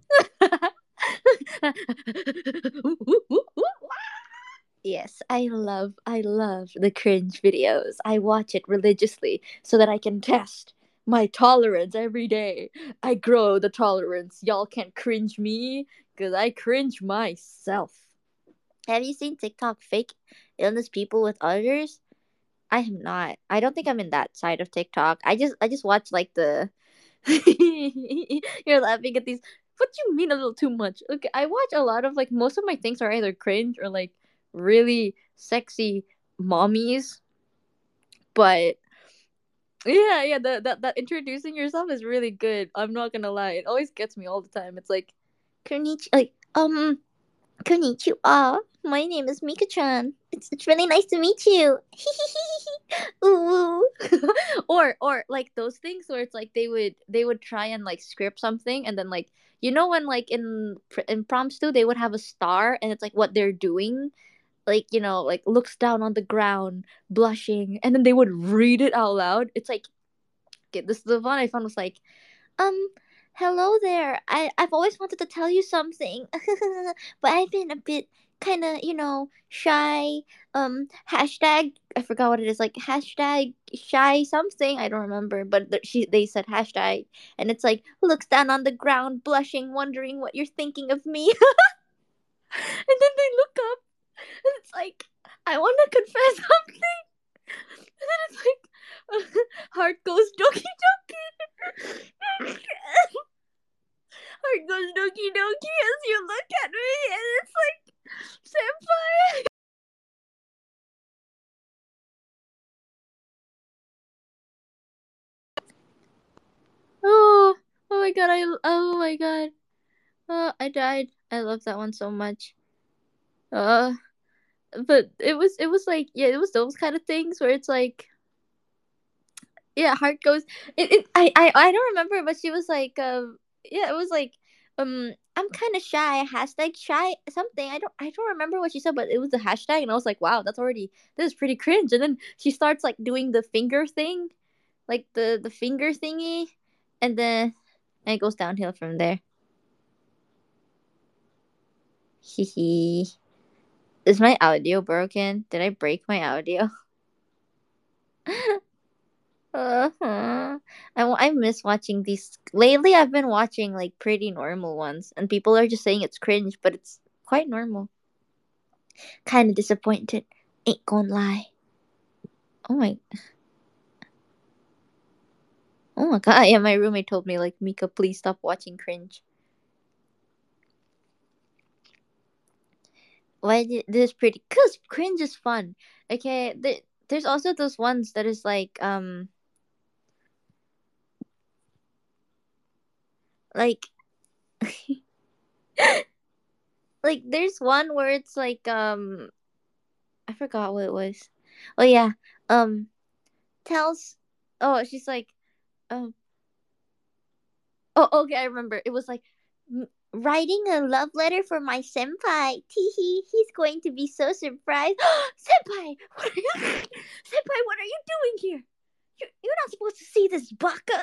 Yes, I love the cringe videos. I watch it religiously so that I can test my tolerance every day. I grow the tolerance. Y'all can't cringe me because I cringe myself. Have you seen TikTok fake illness people with others? I have not. I don't think I'm in that side of TikTok. I just watch like the You're laughing at these. What do you mean a little too much? Okay, I watch a lot of like most of my things are either cringe or like really sexy mommies. But yeah, that introducing yourself is really good. I'm not gonna lie. It always gets me all the time. It's like konnichiwa. My name is Mika-chan. It's really nice to meet you. Ooh. Or like those things where it's like they would try and like script something and then like when like in prompts too they would have a star and it's like what they're doing like like looks down on the ground blushing and then they would read it out loud. It's like okay, this is the one I found was like um, hello there. I've always wanted to tell you something, but I've been a bit kind of, shy. Hashtag, I forgot what it is, like hashtag shy something. I don't remember, but they said hashtag, and it's like looks down on the ground, blushing, wondering what you're thinking of me, and then they look up, and it's like I want to confess something, and then it's like heart goes doki doki. Heart goes doki doki as you look at me, and it's like, senpai. Oh, oh my god! Oh my god! I died. I love that one so much. Uh, but it was like it was those kind of things where it's like yeah, heart goes. I don't remember, but she was like yeah, it was like I'm kind of shy. Hashtag shy something. I don't remember what she said, but it was a hashtag, and I was like, wow, this is pretty cringe. And then she starts like doing the finger thing, like the finger thingy, and then and it goes downhill from there. Hee. Is my audio broken? Did I break my audio? Uh-huh. I miss watching these. Lately, I've been watching like pretty normal ones, and people are just saying it's cringe, but it's quite normal. Kind of disappointed. Ain't gonna lie. Oh my, oh my god. Yeah, my roommate told me like, Mika, please stop watching cringe. Why did this pretty? Cause cringe is fun. Okay, there's also those ones that is like like there's one where it's like I forgot what it was. Oh yeah. Um tells oh she's like um oh okay I remember. It was like writing a love letter for my senpai. Teehee, he's going to be so surprised. Senpai, senpai, what are you doing here? You're not supposed to see this baka.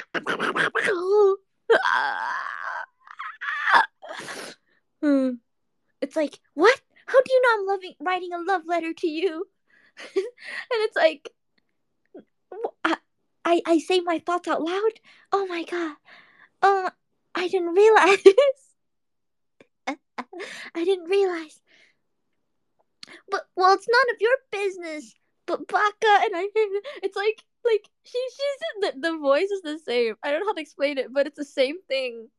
It's like, what? How do you know I'm writing a love letter to you? And it's like, I, I say my thoughts out loud. Oh my god. Oh, I didn't realize. I didn't realize. Well, it's none of your business. But Baka and I, it's like she's the voice is the same. I don't know how to explain it, but it's the same thing.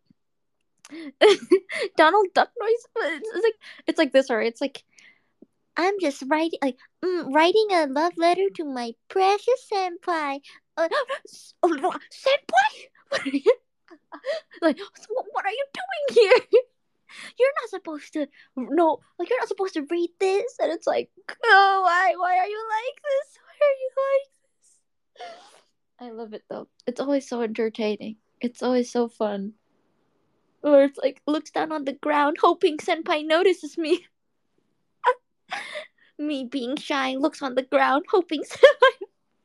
Donald Duck noise. It's like this, or it's like I'm just writing a love letter to my precious senpai. Senpai, what are you like? What are you doing here? You're not supposed to no, like you're not supposed to read this. And it's like, oh, why are you like this? Why are you like this? I love it though. It's always so entertaining. It's always so fun. Or it's like looks down on the ground, hoping Senpai notices me. Me being shy, looks on the ground, hoping Senpai.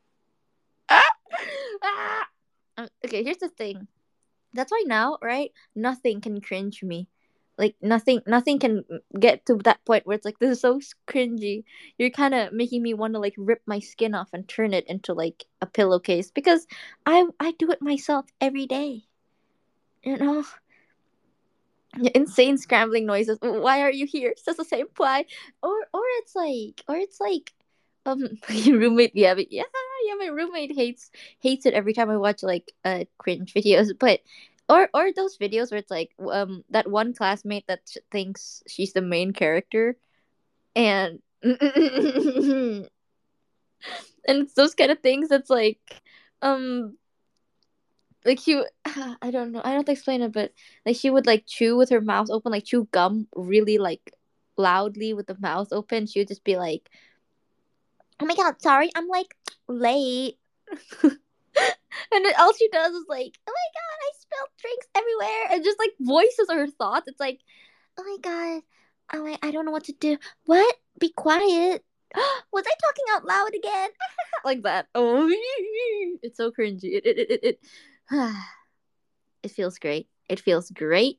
Ah! Okay, here's the thing. That's why now, right? Nothing can cringe me. Like nothing can get to that point where it's like this is so cringy. You're kind of making me want to like rip my skin off and turn it into like a pillowcase because I do it myself every day. You know, insane scrambling noises. Why are you here? Says the same why. Or it's like your roommate. Yeah, my roommate hates it every time I watch like cringe videos. But or those videos where it's like that one classmate that thinks she's the main character and and it's those kind of things that's um like she I don't know, I don't have to explain it, but like she would like chew with her mouth open, like chew gum really like loudly with the mouth open. She would just be like, oh my god, sorry, I'm like late. And then all she does is like, oh my god, I spilled drinks everywhere, and just like voices her thoughts. It's like, oh my god, I don't know what to do. What? Be quiet. Was I talking out loud again? Like that. Oh, it's so cringy. It feels great. It feels great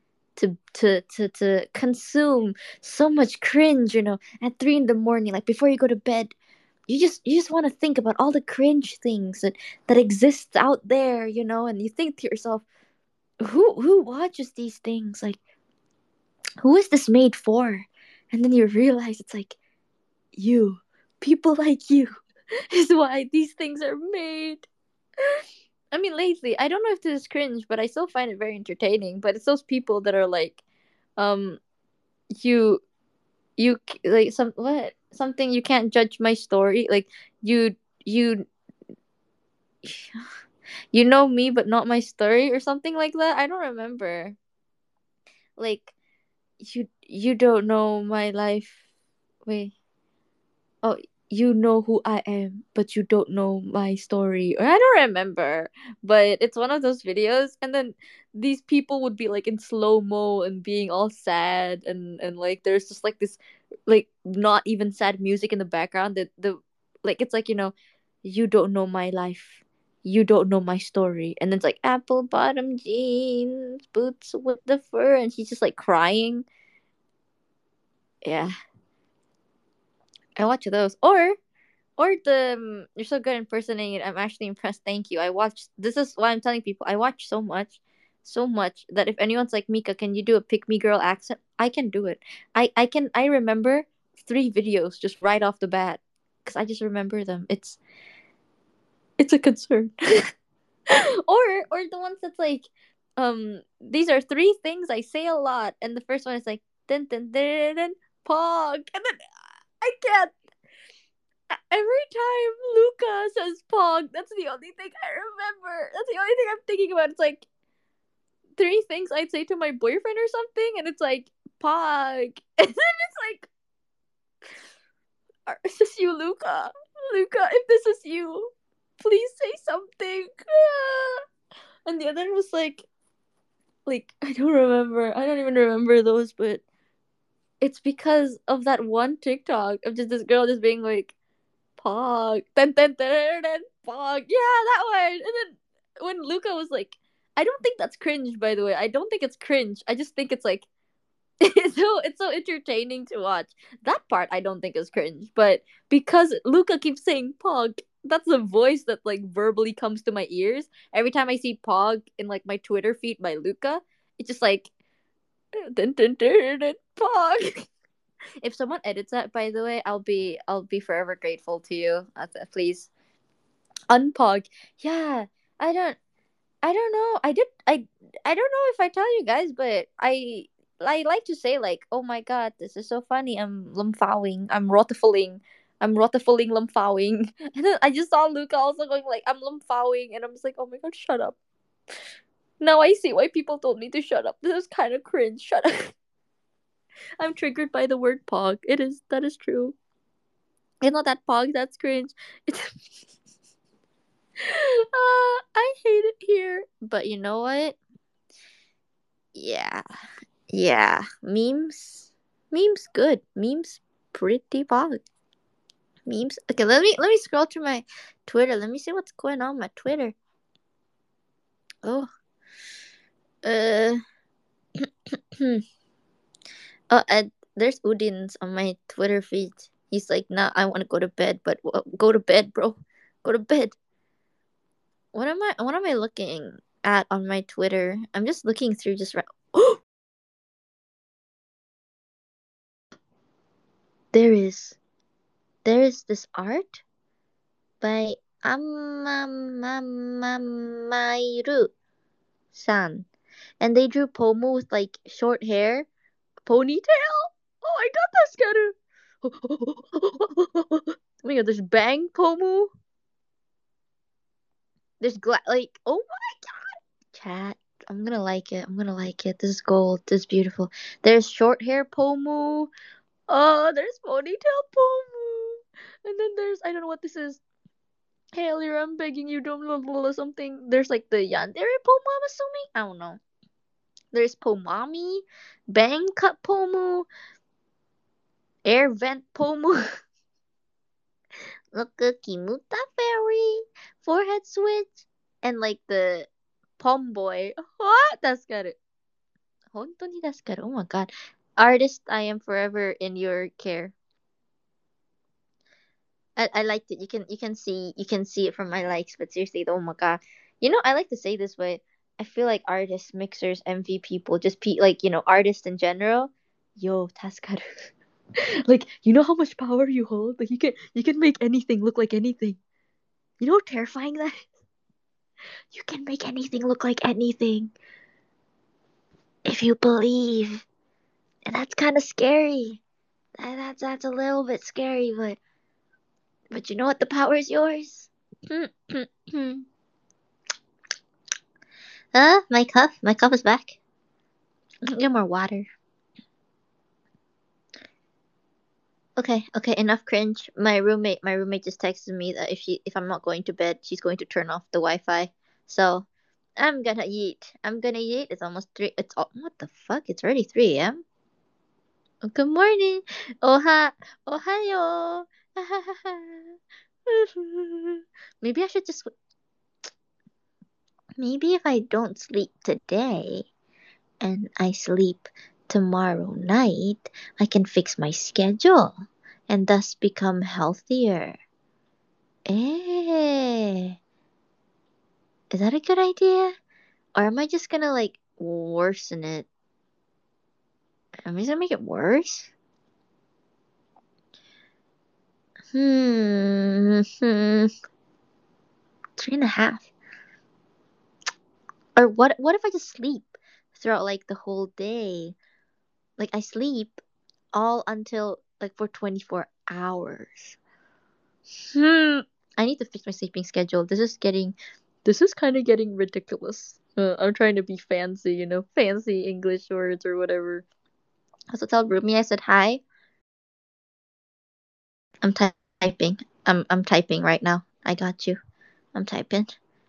to consume so much cringe. At 3 in the morning, like before you go to bed. You just want to think about all the cringe things that exists out there, and you think to yourself, who watches these things? Like, who is this made for? And then you realize it's like you, people like you, is why these things are made. I mean, lately, I don't know if this is cringe, but I still find it very entertaining. But it's those people that are like, um, you, like something you can't judge my story. Like you, you know me, but not my story, or something like that. I don't remember. Like you don't know my life. Wait. Oh, you know who I am, but you don't know my story. Or I don't remember, but it's one of those videos, and then these people would be like in slow mo and being all sad, and like there's just like this, like not even sad music in the background. The like it's like you don't know my life. You don't know my story, and then it's like apple bottom jeans, boots with the fur, and she's just like crying. Yeah, I watch those. Or the you're so good at impersonating it. I'm actually impressed. Thank you. I watched. This is why I'm telling people. I watch so much that if anyone's like Mika, can you do a pick me girl accent? I can do it. I can. I remember 3 videos just right off the bat because I just remember them. It's a concern. or the ones that's like, these are 3 things I say a lot, and the first one is like dun dun dun dun, dun pog, and then I can't. Every time Luca says Pog, that's the only thing I remember. That's the only thing I'm thinking about. It's like 3 things I'd say to my boyfriend or something, and it's like Pog, and then it's like, is this you, Luca? Luca, if this is you, please say something. And the other was like I don't remember. I don't even remember those, but it's because of that one TikTok of just this girl just being like, Pog. Dun, dun, dun, dun, Pog. Yeah, that one. And then when Luca was like, I don't think that's cringe, by the way. I don't think it's cringe. I just think it's like it's so entertaining to watch. That part I don't think is cringe, but because Luca keeps saying Pog, that's the voice that like verbally comes to my ears. Every time I see Pog in like my Twitter feed by Luca, it's just like dun, dun, dun, dun, Pog. If someone edits that, by the way, I'll be forever grateful to you. Please unpog. Yeah, I don't I don't know. I don't know if I tell you guys, but I like to say like, oh my god, this is so funny. I'm lumfawing. I'm rotifuling lumfawing. And then I just saw Luca also going like, I'm lumfawing, and I'm just like, oh my god, shut up. Now I see why people told me to shut up. This is kind of cringe. Shut up. I'm triggered by the word pog. That is true. You know that pog, that's cringe. It's I hate it here. But you know what? Yeah. Yeah. Memes good. Memes pretty pog. Memes. Okay, let me scroll through my Twitter. Let me see what's going on my Twitter. Oh. Uh oh, there's Udin's on my Twitter feed. He's like, "Nah, I want to go to bed, but go to bed, bro. Go to bed." What am I looking at on my Twitter? I'm just looking through just right. there is there is this art by Amamamairu san, and they drew Pomu with like short hair, ponytail. Oh my god, that's scary. Oh my god, there's Bang Pomu. There's like, oh my god, chat. I'm gonna like it. I'm gonna like it. This is gold. This is beautiful. There's short hair Pomu. Oh, there's ponytail Pomu. And then there's, I don't know what this is. Hey, Lyra, I'm begging you, don't blah, blah, blah, something. There's like the Yandere Pomu, I'm assuming. I don't know. There's Pomami, Bang Cut Pomu, Air Vent Pomu. Look, Kimuta Fairy, Forehead Switch, and like the Pom Boy. What? That's got it. 本当にthat's got it. Oh my god. Artist, I am forever in your care. I liked it. You can see it from my likes, but seriously, oh my god. I like to say this way. I feel like artists, mixers, MV people, just like artists in general. Yo, Taskaru. Like, you know how much power you hold? Like, you can make anything look like anything. You know how terrifying that is? You can make anything look like anything if you believe. And that's kind of scary. That's a little bit scary, but you know what? The power is yours. My cup is back. Get more water. Okay, enough cringe. My roommate just texted me that if I'm not going to bed, she's going to turn off the Wi-Fi. So I'm gonna eat. It's almost three. What the fuck? It's already 3 a.m. Oh, good morning. Ohayo. Maybe I should just. Maybe if I don't sleep today and I sleep tomorrow night, I can fix my schedule and thus become healthier. Eh, is that a good idea? Or am I just gonna like worsen it? Am I just gonna make it worse? Hmm. 3.5. Or what if I just sleep throughout like the whole day? Like I sleep all until like for 24 hours. I need to fix my sleeping schedule. This is kind of getting ridiculous. I'm trying to be fancy, fancy English words or whatever. Also tell Rumi I said hi. I'm typing. I'm typing right now. I got you. I'm typing.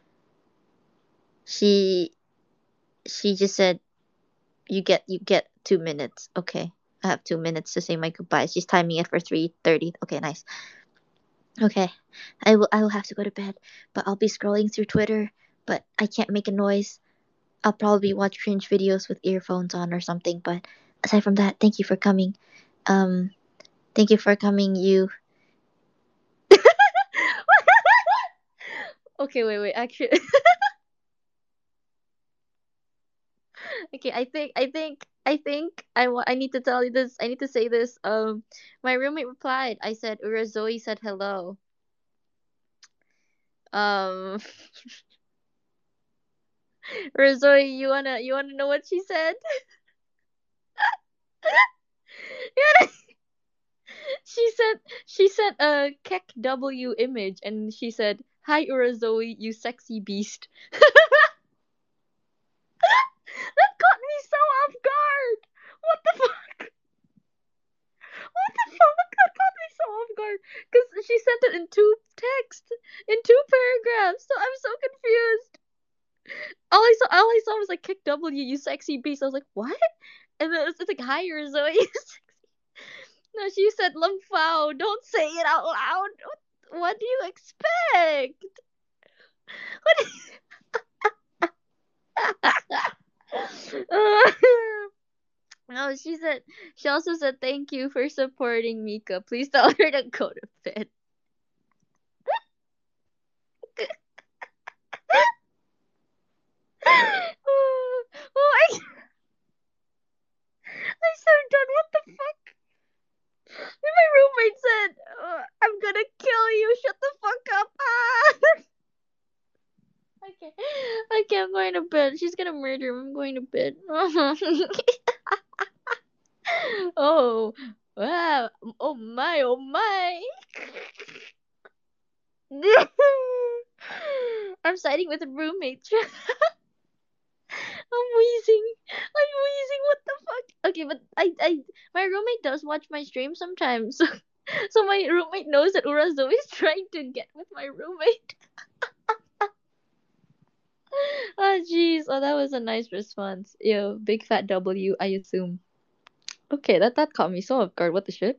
She she just said you get 2 minutes. Okay. I have 2 minutes to say my goodbyes. She's timing it for 3:30. Okay, nice. Okay. I will have to go to bed, but I'll be scrolling through Twitter, but I can't make a noise. I'll probably watch cringe videos with earphones on or something, but aside from that, thank you for coming. Um thank you for coming, you. Okay, wait, actually Okay, I need to tell you this. I need to say this. My roommate replied. I said Urazoe said hello. Um, Urazoe, you wanna know what she said? She sent a Kek W image and she said, "Hi Urazoe, you sexy beast." That caught me so off guard. What the fuck? What the fuck? That caught me so off guard. Because she sent it in two text, in two paragraphs. So I'm so confused. All I saw was like kick W, you sexy beast. I was like, what? And then it's like hi Zoe, you sexy. No, she said Lumfao. Don't say it out loud. What do you expect? What? No, she also said thank you for supporting Mika. Please tell her to go to bed. Oh, I'm so done. What the fuck? My roommate said, "I'm gonna kill you. Shut the fuck up." Ah. Okay, okay, I'm going to bed. She's gonna murder him. I'm going to bed. Oh, wow. Oh my, oh my. I'm siding with a roommate. I'm wheezing. I'm wheezing. What the fuck? Okay, but my roommate does watch my stream sometimes. So my roommate knows that Urazo is trying to get with my roommate. Oh, jeez. Oh, that was a nice response. Yo, big fat W, I assume. Okay, that caught me so off guard. What the shit?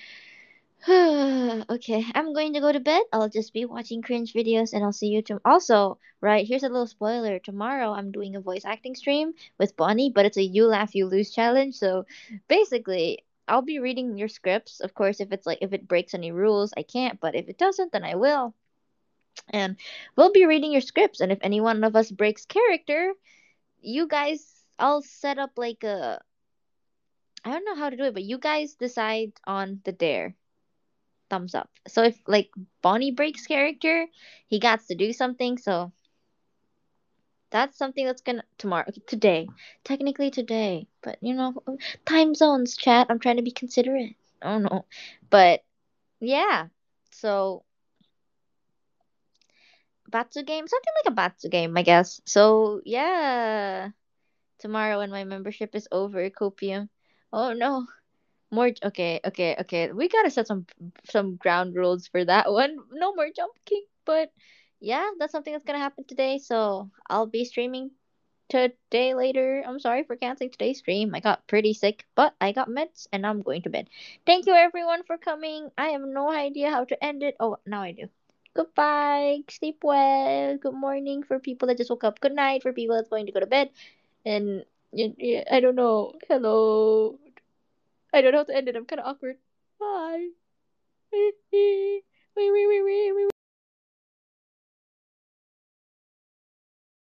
Okay, I'm going to go to bed. I'll just be watching cringe videos and I'll see you tomorrow. Also, right, here's a little spoiler. Tomorrow I'm doing a voice acting stream with Bonnie, but it's a you laugh, you lose challenge. So basically, I'll be reading your scripts. Of course, if it breaks any rules, I can't, but if it doesn't, then I will. And we'll be reading your scripts, and if any one of us breaks character, you guys, I'll set up like a I don't know how to do it, but you guys decide on the dare. Thumbs up. So if like Bonnie breaks character, he got to do something. So that's something that's gonna tomorrow, okay, today, technically today. But time zones, chat. I'm trying to be considerate. I don't know, but yeah. So Batsu game, something like a Batsu game, I guess. So yeah, tomorrow when my membership is over, Copium. Oh no. More okay. We gotta set some ground rules for that one. No more jumping, but yeah, that's something that's gonna happen today. So I'll be streaming today later. I'm sorry for canceling today's stream. I got pretty sick, but I got meds and I'm going to bed. Thank you everyone for coming. I have no idea how to end it. Oh, now I do. Goodbye. Sleep well. Good morning for people that just woke up. Good night for people that's going to go to bed. And I don't know. Hello. I don't know how to end it. I'm kind of awkward. Bye.